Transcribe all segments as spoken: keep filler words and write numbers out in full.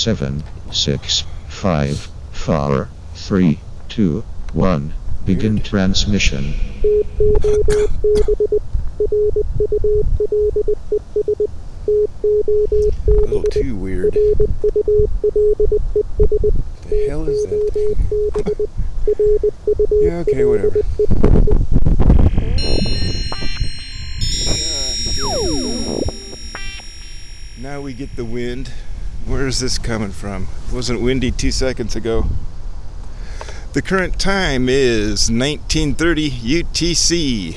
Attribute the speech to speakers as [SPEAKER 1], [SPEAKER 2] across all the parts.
[SPEAKER 1] seven, six, five, four, three, two, one. Begin transmission.
[SPEAKER 2] A little too weird. What the hell is that thing? Yeah, okay, whatever. Now we get the wind. Where is this coming from? It wasn't windy two seconds ago. The current time is nineteen thirty U T C.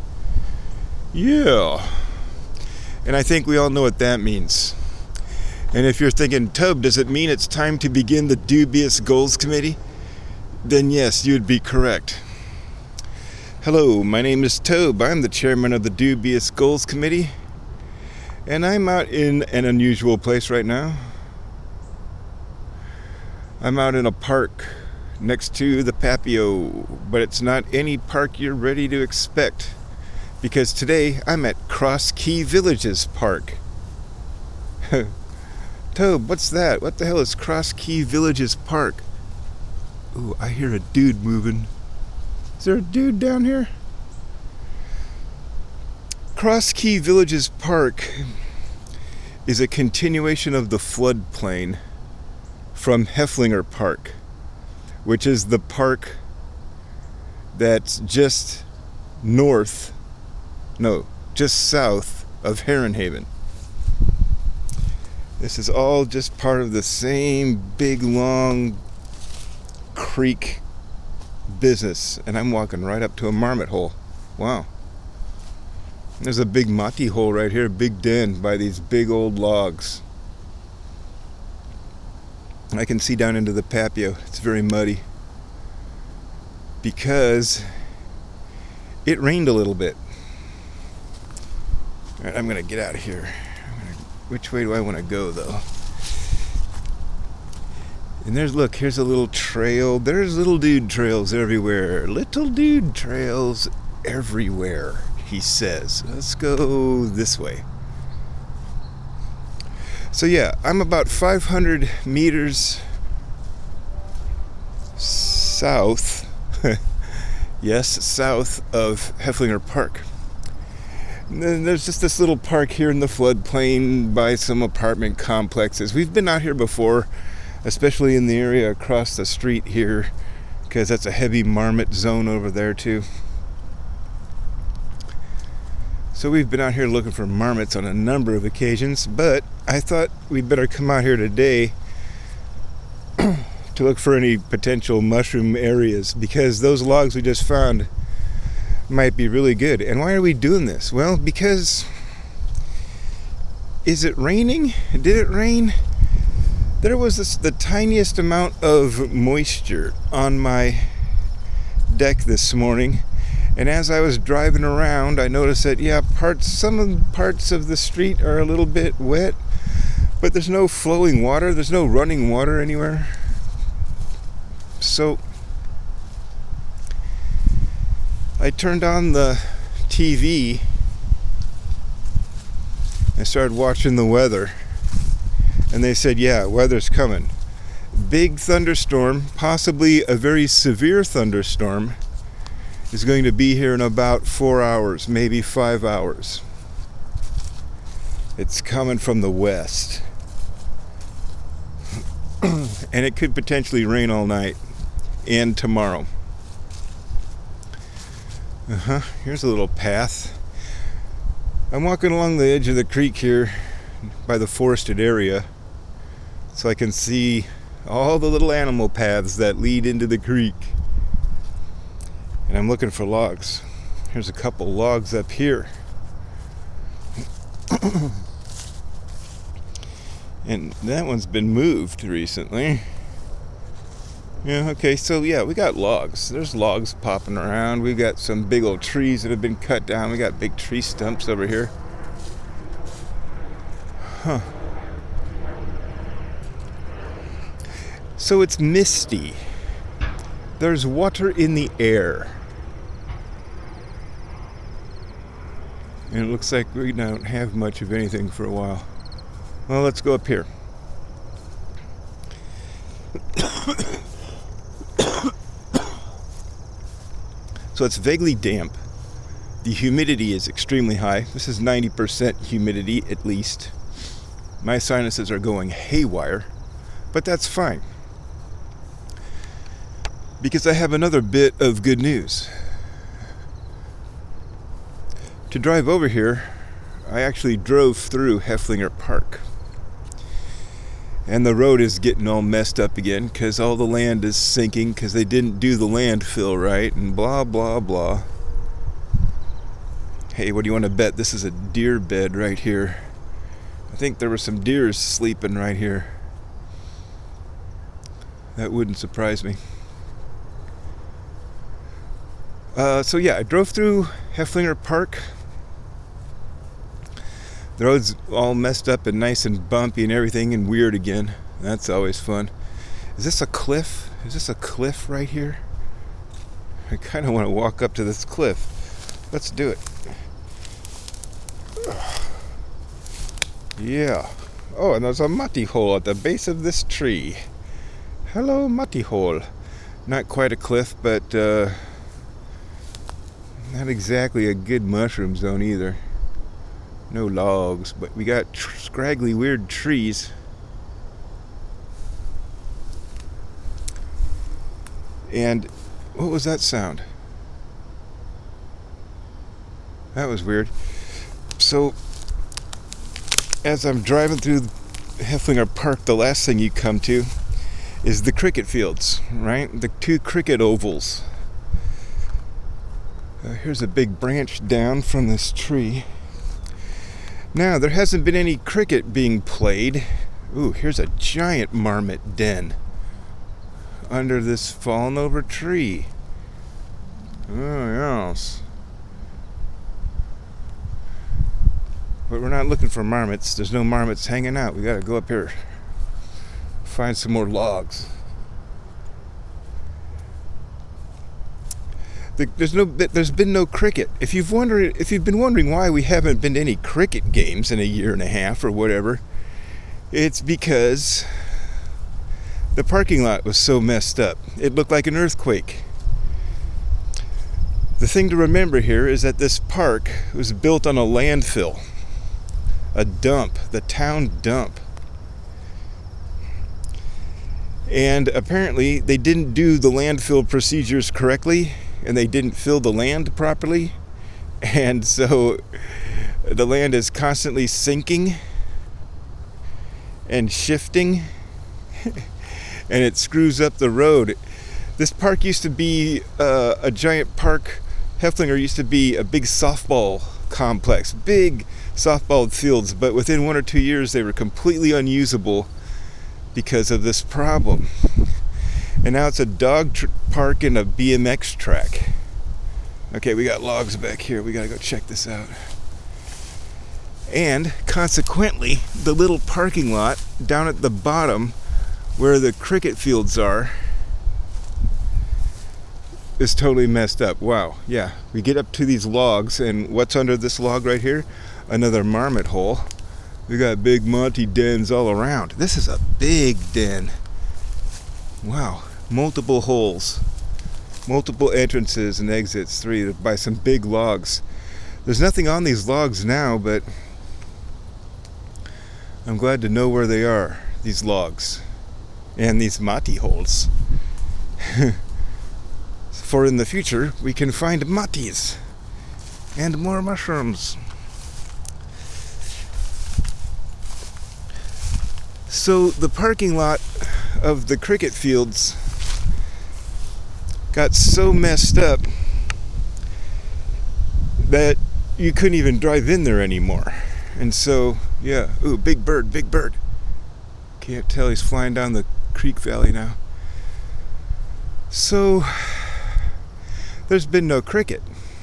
[SPEAKER 2] Yeah. And I think we all know what that means. And if you're thinking, Tub, does it mean it's time to begin the Dubious Goals Committee? Then yes, you'd be correct. Hello, my name is Tobe. I'm the chairman of the Dubious Goals Committee. And I'm out in an unusual place right now. I'm out in a park next to the Papio, but it's not any park you're ready to expect, because today I'm at Cross Key Villages Park. Tobe, what's that? What the hell is Cross Key Villages Park? Ooh, I hear a dude moving. Is there a dude down here? Cross Key Villages Park is a continuation of the floodplain from Heflinger Park, which is the park that's just north, no, just south of Herrenhaven. This is all just part of the same big, long creek business, and I'm walking right up to a marmot hole. Wow. There's a big mati hole right here, a big den by these big old logs. I can see down into the Papio. It's very muddy because it rained a little bit. All right, I'm gonna get out of here. I'm gonna, which way do I want to go, though? And there's, look, here's a little trail. There's little dude trails everywhere. Little dude trails everywhere, he says. Let's go this way. So yeah, I'm about five hundred meters south, yes, south of Heflinger Park. And then there's just this little park here in the floodplain by some apartment complexes. We've been out here before, especially in the area across the street here, because that's a heavy marmot zone over there too. So we've been out here looking for marmots on a number of occasions, but I thought we'd better come out here today to look for any potential mushroom areas, because those logs we just found might be really good. And why are we doing this? Well, because, is it raining? Did it rain? There was this, the tiniest amount of moisture on my deck this morning. And as I was driving around, I noticed that, yeah, parts, some of the parts of the street are a little bit wet, but there's no flowing water, there's no running water anywhere. So I turned on the T V and started watching the weather. And they said, yeah, weather's coming. Big thunderstorm, possibly a very severe thunderstorm, is going to be here in about four hours, maybe five hours. It's coming from the west. And it could potentially rain all night and tomorrow. Uh-huh. Here's a little path. I'm walking along the edge of the creek here by the forested area, so I can see all the little animal paths that lead into the creek. And I'm looking for logs. Here's a couple logs up here. And that one's been moved recently. Yeah, okay, so yeah, we got logs. There's logs popping around. We've got some big old trees that have been cut down. We got big tree stumps over here. Huh. So it's misty. There's water in the air. And it looks like we don't have much of anything for a while. Well, let's go up here. So it's vaguely damp. The humidity is extremely high. This is ninety percent humidity at least. My sinuses are going haywire, but that's fine. Because I have another bit of good news. To drive over here, I actually drove through Heflinger Park. And the road is getting all messed up again because all the land is sinking because they didn't do the landfill right and blah, blah, blah. Hey, what do you want to bet? This is a deer bed right here. I think there were some deers sleeping right here. That wouldn't surprise me. Uh, so yeah, I drove through Heflinger Park. The road's all messed up and nice and bumpy and everything and weird again. That's always fun. Is this a cliff? Is this a cliff right here? I kind of want to walk up to this cliff. Let's do it. Yeah. Oh, and there's a muddy hole at the base of this tree. Hello, muddy hole. Not quite a cliff, but uh, not exactly a good mushroom zone either. No logs, but we got tr- scraggly, weird trees. And what was that sound? That was weird. So, as I'm driving through Heflinger Park, the last thing you come to is the cricket fields, right? The two cricket ovals. Uh, here's a big branch down from this tree. Now, there hasn't been any cricket being played. Ooh, here's a giant marmot den under this fallen over tree. Oh, yes. But we're not looking for marmots. There's no marmots hanging out. We gotta go up here, find some more logs. There's no, there's been no cricket. If you've wondered, if you've been wondering why we haven't been to any cricket games in a year and a half or whatever, it's because the parking lot was so messed up. It looked like an earthquake. The thing to remember here is that this park was built on a landfill, a dump, the town dump. And apparently they didn't do the landfill procedures correctly, and they didn't fill the land properly, and so the land is constantly sinking and shifting, and it screws up the road. This park used to be uh, a giant park. Heflinger used to be a big softball complex, big softball fields, but within one or two years they were completely unusable because of this problem. And now it's a dog tr- park and a B M X track. Okay, we got logs back here. We gotta go check this out. And consequently, the little parking lot down at the bottom where the cricket fields are is totally messed up. Wow, yeah. We get up to these logs, and what's under this log right here? Another marmot hole. We got big Monty dens all around. This is a big den. Wow, multiple holes, multiple entrances and exits, three by some big logs. There's nothing on these logs now, but I'm glad to know where they are, these logs, and these mati holes. For in the future, we can find matis and more mushrooms. So the parking lot of the cricket fields got so messed up that you couldn't even drive in there anymore. And so, yeah, ooh, big bird, big bird. Can't tell, he's flying down the creek valley now. So, there's been no cricket.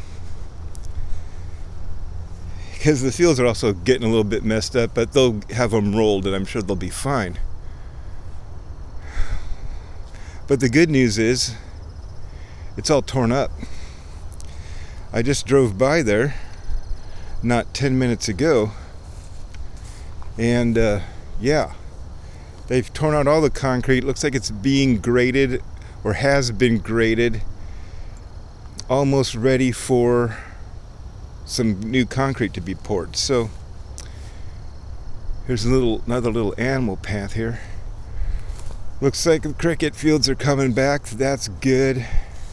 [SPEAKER 2] Because the fields are also getting a little bit messed up, but they'll have them rolled and I'm sure they'll be fine. But the good news is, it's all torn up. I just drove by there not ten minutes ago, and uh, yeah, they've torn out all the concrete. Looks like it's being graded, or has been graded, almost ready for some new concrete to be poured. So here's a little another little animal path here. Looks like the cricket fields are coming back. That's good.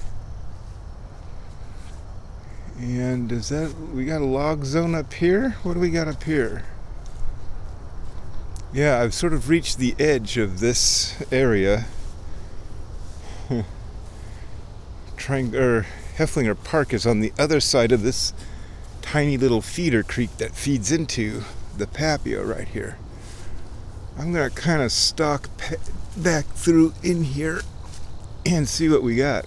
[SPEAKER 2] And is that, we got a log zone up here? What do we got up here? Yeah, I've sort of reached the edge of this area. Trying, or Heflinger Park is on the other side of this tiny little feeder creek that feeds into the Papio right here. I'm gonna kind of stalk pe- back through in here and see what we got.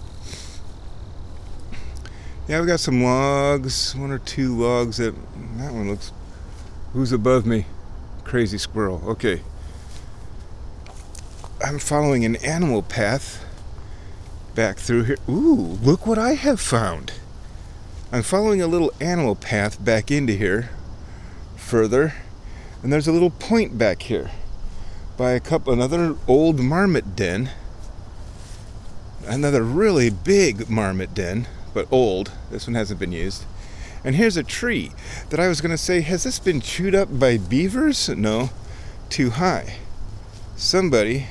[SPEAKER 2] Yeah, we got some logs, one or two logs. That that one looks. Who's above me? Crazy squirrel. Okay. I'm following an animal path back through here. Ooh, look what I have found. I'm following a little animal path back into here further, and there's a little point back here by a couple, another old marmot den, another really big marmot den, but old. This one hasn't been used. And here's a tree that I was going to say, has this been chewed up by beavers? No, too high. Somebody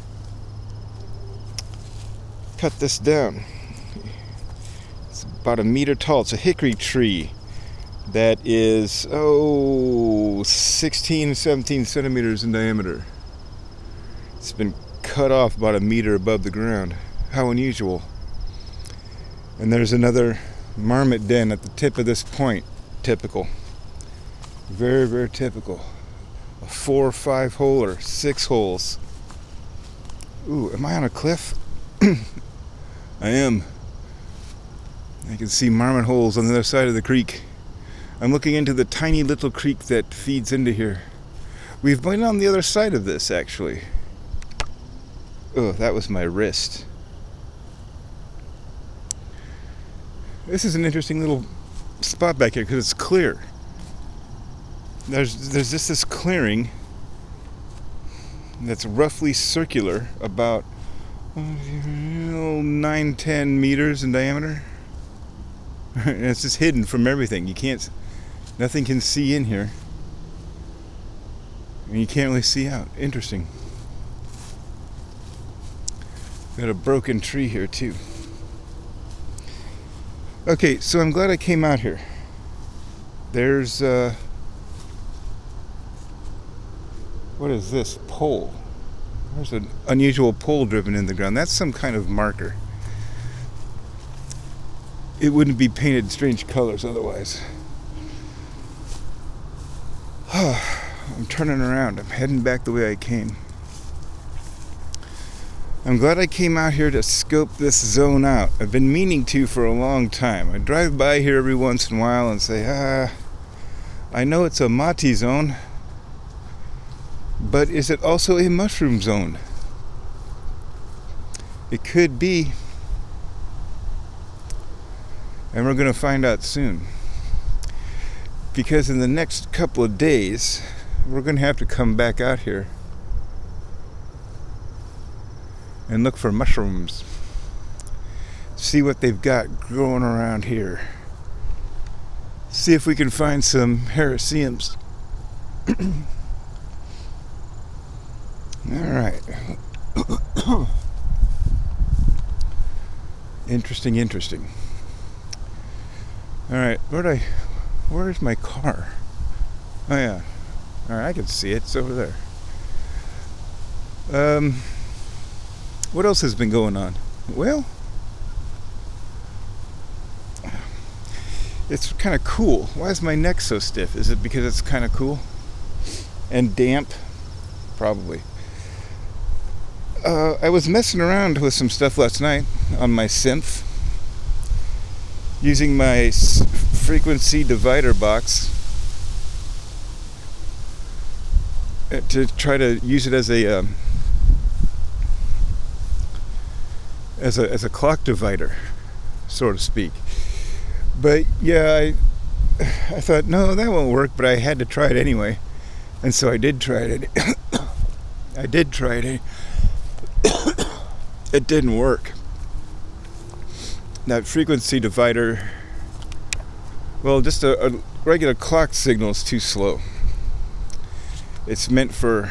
[SPEAKER 2] cut this down. It's about a meter tall. It's a hickory tree that is, oh, sixteen, seventeen centimeters in diameter. It's been cut off about a meter above the ground. How unusual. And there's another marmot den at the tip of this point. Typical. Very, very typical. A four or five hole or six holes. Ooh, am I on a cliff? I am. I can see marmot holes on the other side of the creek. I'm looking into the tiny little creek that feeds into here. We've been on the other side of this, actually. Oh, that was my wrist. This is an interesting little spot back here because it's clear. There's there's just this clearing that's roughly circular, about nine, ten meters in diameter. And it's just hidden from everything. You can't, nothing can see in here. And you can't really see out. Interesting. Got a broken tree here too. Okay, so I'm glad I came out here. There's, uh, what is this? Pole. There's an unusual pole driven in the ground. That's some kind of marker. It wouldn't be painted strange colors otherwise. I'm turning around. I'm heading back the way I came. I'm glad I came out here to scope this zone out. I've been meaning to for a long time. I drive by here every once in a while and say, ah, I know it's a mati zone, but is it also a mushroom zone? It could be. And we're going to find out soon. Because in the next couple of days, we're going to have to come back out here and look for mushrooms. See what they've got growing around here. See if we can find some hericiums. Alright. Interesting, interesting. Alright, where'd I where's my car? Oh yeah. Alright, I can see it, it's over there. Um What else has been going on? Well, it's kind of cool. Why is my neck so stiff? Is it because it's kind of cool and damp? Probably. Uh, I was messing around with some stuff last night on my synth, using my frequency divider box to try to use it as a um, as a as a clock divider, so to speak. But yeah, I I thought, no, that won't work, but I had to try it anyway, and so I did try it. I did try it. It didn't work. that frequency divider, well, just a, a regular clock signal is too slow. It's meant for,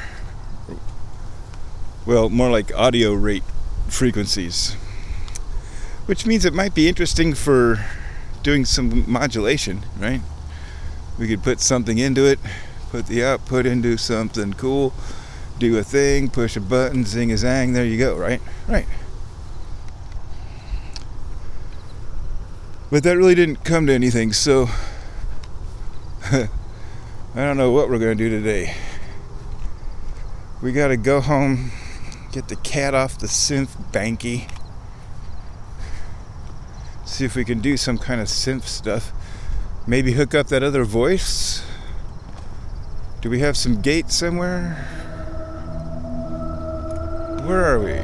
[SPEAKER 2] well, more like audio rate frequencies, which means it might be interesting for doing some modulation, right? We could put something into it, put the output into something cool, do a thing, push a button, zing a zang, there you go, right? Right. But that really didn't come to anything, so I don't know what we're going to do today. We got to go home, get the cat off the synth banky, see if we can do some kind of synth stuff. Maybe hook up that other voice. Do we have some gate somewhere? Where are we?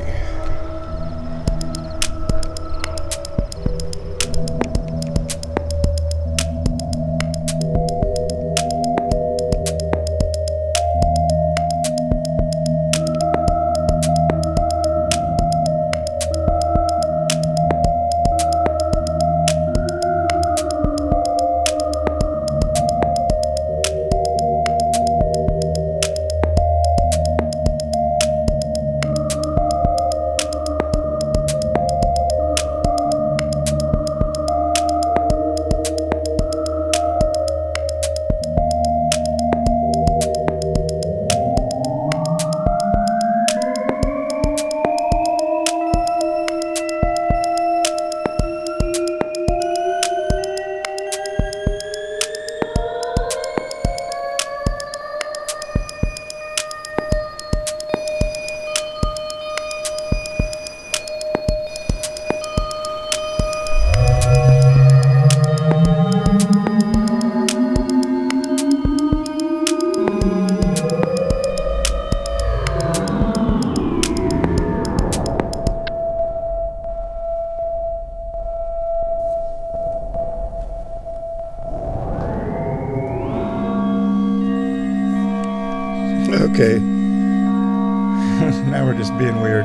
[SPEAKER 2] Okay. Now we're just being weird.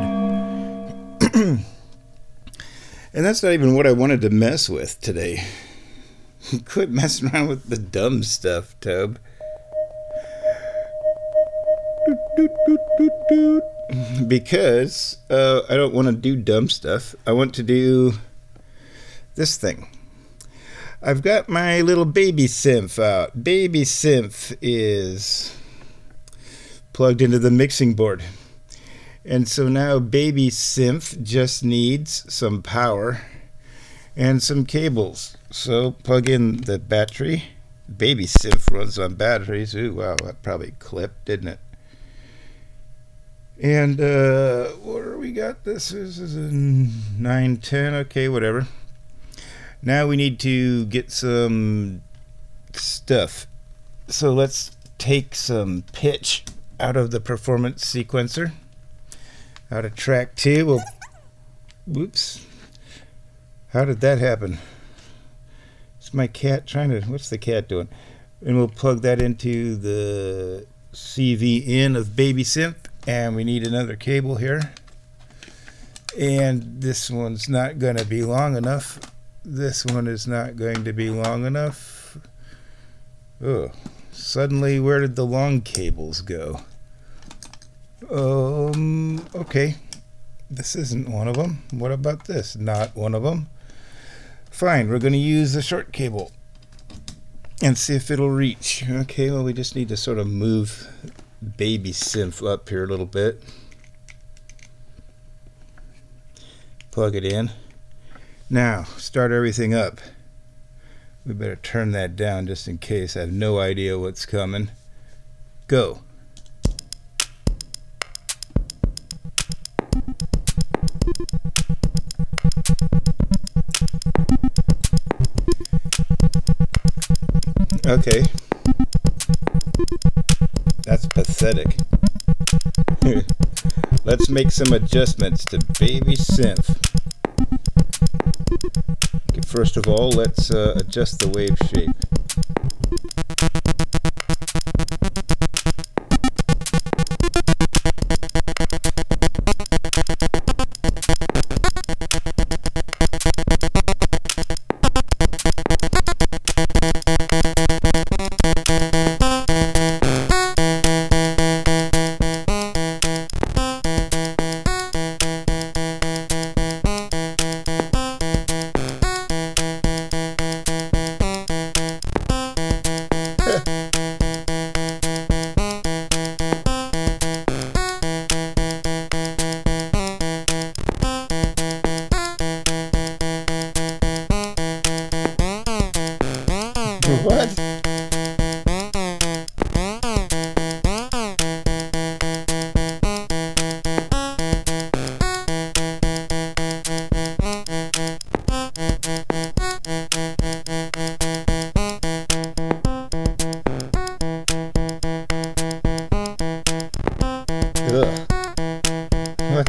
[SPEAKER 2] And that's not even what I wanted to mess with today. Quit messing around with the dumb stuff, Tub. Because uh, I don't want to do dumb stuff. I want to do this thing. I've got my little baby synth out. Baby synth is plugged into the mixing board. And so now baby synth just needs some power and some cables. So plug in the battery. Baby synth runs on batteries. Ooh, wow, that probably clipped, didn't it? And uh, where we got this? This is a nine ten. Okay, whatever. Now we need to get some stuff. So let's take some pitch out of the performance sequencer. Out of track two, we'll, whoops, how did that happen? It's my cat trying to, what's the cat doing? And we'll plug that into the C V in of baby synth, and we need another cable here. And this one's not going to be long enough. This one is not going to be long enough. Oh, suddenly where did the long cables go? Um, okay, this isn't one of them. What about this? Not one of them. Fine, we're going to use the short cable and see if it'll reach. Okay, well, we just need to sort of move baby synth up here a little bit. Plug it in. Now, start everything up. We better turn that down just in case. I have no idea what's coming. Go. Okay. That's pathetic. Let's make some adjustments to baby synth. Okay, first of all, let's uh, adjust the wave shape.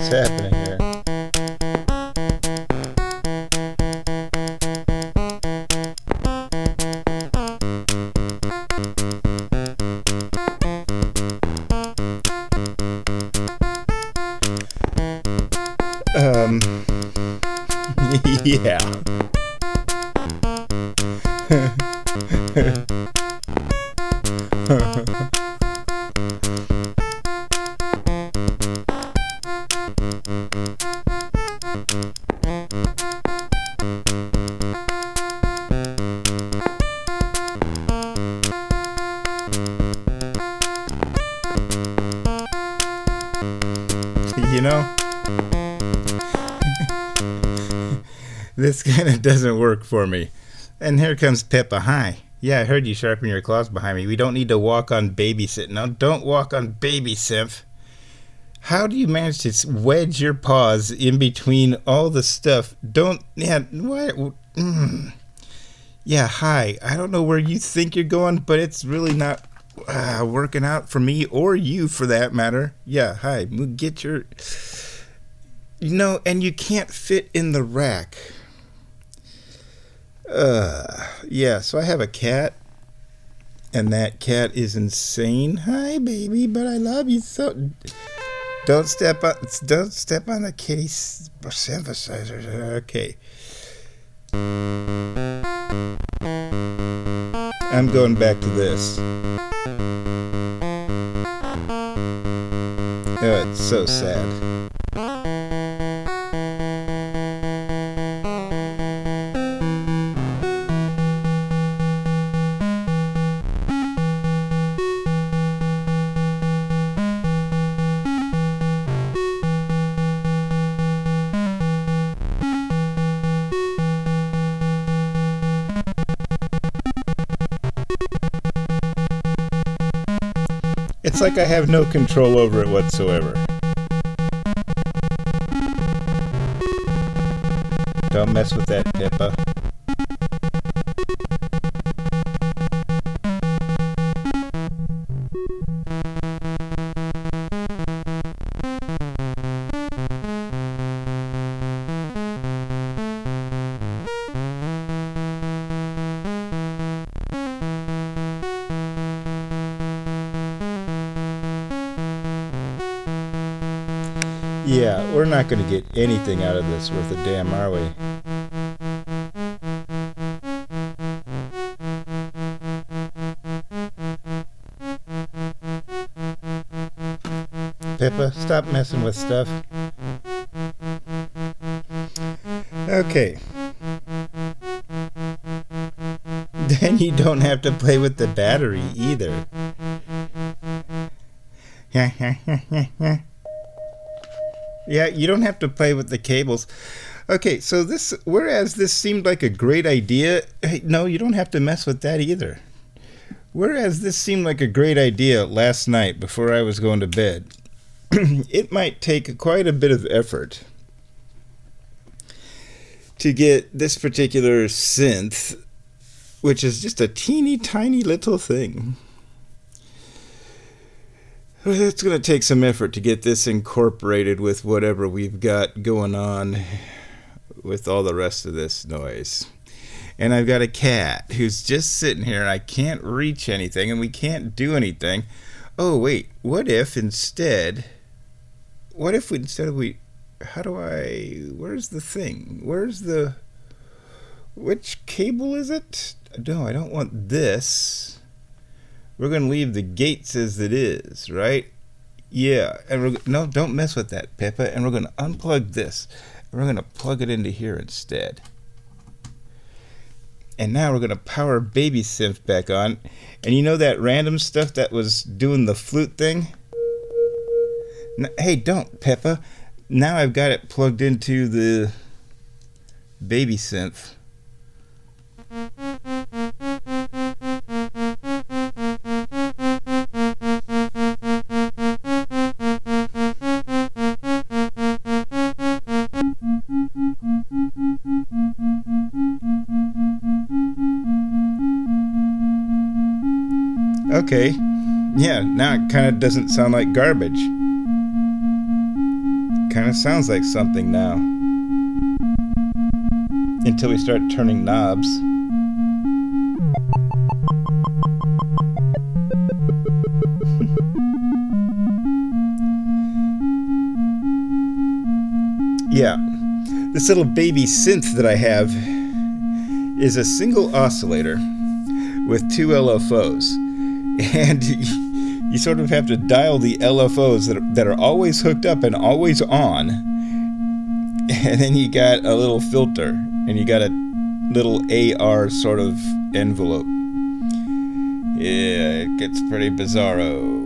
[SPEAKER 3] what's happening here. Um, yeah. You know, this kind of doesn't work for me. And here comes Pippa. Hi. Yeah, I heard you sharpen your claws behind me. We don't need to walk on babysitting. No, don't walk on baby, Symph. How do you manage to wedge your paws in between all the stuff? Don't, yeah, what? Mm. Yeah, hi. I don't know where you think you're going, but it's really not uh, working out for me or you for that matter. Yeah, hi. Get your, you know, and you can't fit in the rack. Uh, yeah, so I have a cat, and that cat is insane. Hi, baby, but I love you so. Don't step on, don't step on the kitty synthesizer. Okay. I'm going back to this. Oh, it's so sad. It's like I have no control over it whatsoever. Don't mess with that, Pippa. Yeah, we're not going to get anything out of this worth a damn, are we? Pippa, stop messing with stuff. Okay. Then you don't have to play with the battery either. Yeah, you don't have to play with the cables. Okay, so this, whereas this seemed like a great idea, hey, no, you don't have to mess with that either. Whereas this seemed like a great idea last night before I was going to bed, it might take quite a bit of effort to get this particular synth, which is just a teeny tiny little thing. It's going to take some effort to get this incorporated with whatever we've got going on with all the rest of this noise. And I've got a cat who's just sitting here and I can't reach anything and we can't do anything. Oh, wait, what if instead, what if we, instead of we, how do I, where's the thing? Where's the, which cable is it? No, I don't want this. We're going to leave the gates as it is, right? Yeah. And we're, no, don't mess with that, Pippa. And we're going to unplug this. And we're going to plug it into here instead. And now we're going to power Baby Synth back on. And you know that random stuff that was doing the flute thing? No, hey, don't, Pippa. Now I've got it plugged into the Baby Synth. Okay, yeah, now it kind of doesn't sound like garbage. Kind Kind of sounds like something now. Until we start turning knobs. Yeah, this little baby synth that I have is a single oscillator with two L F Os. And you sort of have to dial the L F Os that are, that are always hooked up and always on. And then you got a little filter, and you got a little A R sort of envelope. Yeah, it gets pretty bizarro.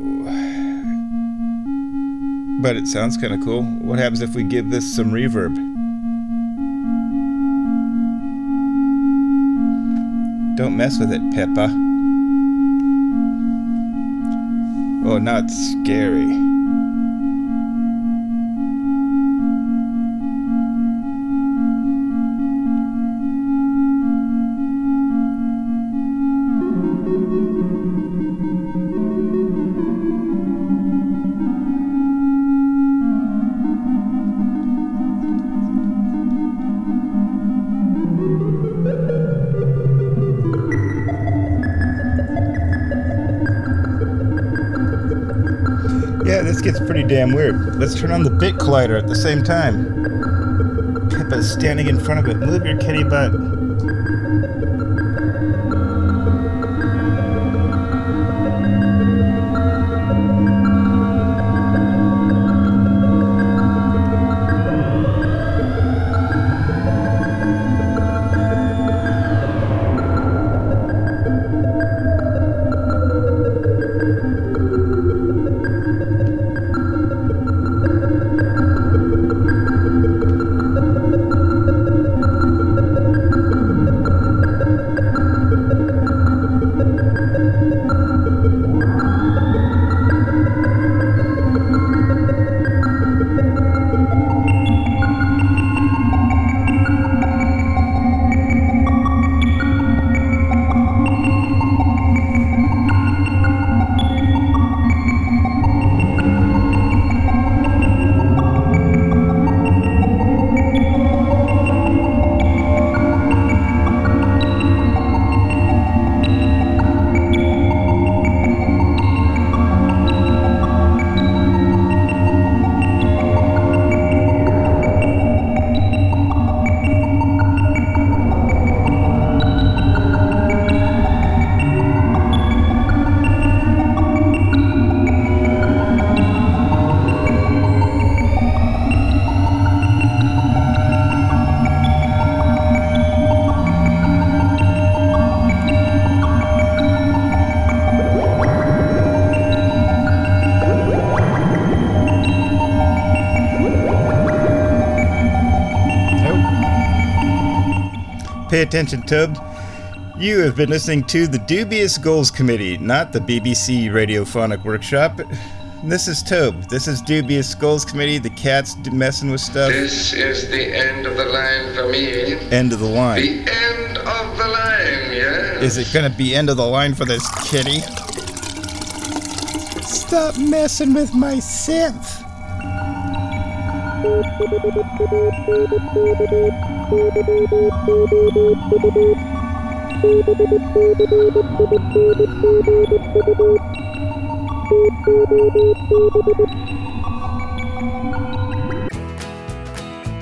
[SPEAKER 3] But it sounds kind of cool. What happens if we give this some reverb? Don't mess with it, Peppa. Oh, now it's scary. Yeah, this gets pretty damn weird. Let's turn on the bit collider at the same time. Peppa's standing in front of it. Move your kitty butt. Pay attention, Tub. You have been listening to the Dubious Goals Committee, not the B B C Radiophonic Workshop. This is Tobe. This is Dubious Goals Committee. The cat's messing with stuff.
[SPEAKER 4] This is the end of the line for me.
[SPEAKER 3] End of the line.
[SPEAKER 4] The end of the line, yes.
[SPEAKER 3] Is it gonna be end of the line for this kitty? Stop messing with my synth.